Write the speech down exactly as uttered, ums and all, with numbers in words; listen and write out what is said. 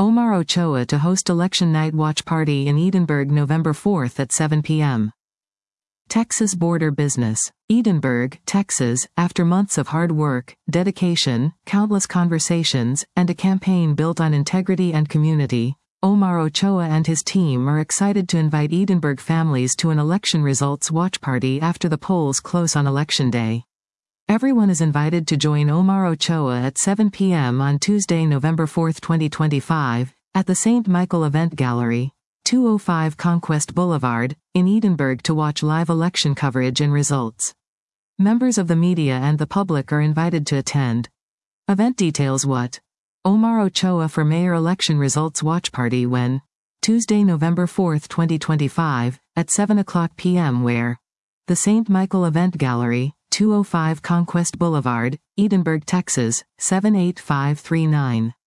Omar Ochoa to host election night watch party in Edinburgh November fourth at seven p m Texas border business. Edinburgh, Texas. After months of hard work, dedication, countless conversations, and a campaign built on integrity and community, Omar Ochoa and his team are excited to invite Edinburgh families to an election results watch party after the polls close on Election Day. Everyone is invited to join Omar Ochoa at seven p m on Tuesday, November fourth, twenty twenty-five, at the Saint Michael Event Gallery, two oh five Conquest Boulevard, in Edinburgh to watch live election coverage and results. Members of the media and the public are invited to attend. Event details. What? Omar Ochoa for Mayor Election Results Watch Party when? Tuesday, November fourth, twenty twenty-five, at seven o'clock p m Where? The Saint Michael Event Gallery, two oh five Conquest Boulevard, Edinburgh, Texas, seven eight five three nine.